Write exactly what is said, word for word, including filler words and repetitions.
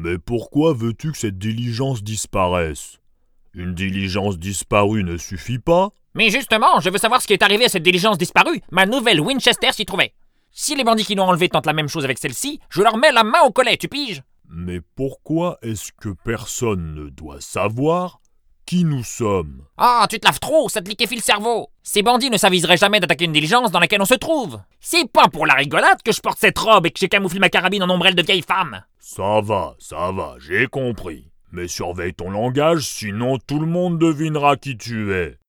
Mais pourquoi veux-tu que cette diligence disparaisse? Une diligence disparue ne suffit pas? Mais justement, je veux savoir ce qui est arrivé à cette diligence disparue. Ma nouvelle Winchester s'y trouvait. Si les bandits qui l'ont enlevée tentent la même chose avec celle-ci, je leur mets la main au collet, tu piges? Mais pourquoi est-ce que personne ne doit savoir qui nous sommes? Ah, tu te laves trop, ça te liquéfie le cerveau. Ces bandits ne s'aviseraient jamais d'attaquer une diligence dans laquelle on se trouve. C'est pas pour la rigolade que je porte cette robe et que j'ai camouflé ma carabine en ombrelle de vieille femme. Ça va, ça va, j'ai compris. Mais surveille ton langage, sinon tout le monde devinera qui tu es.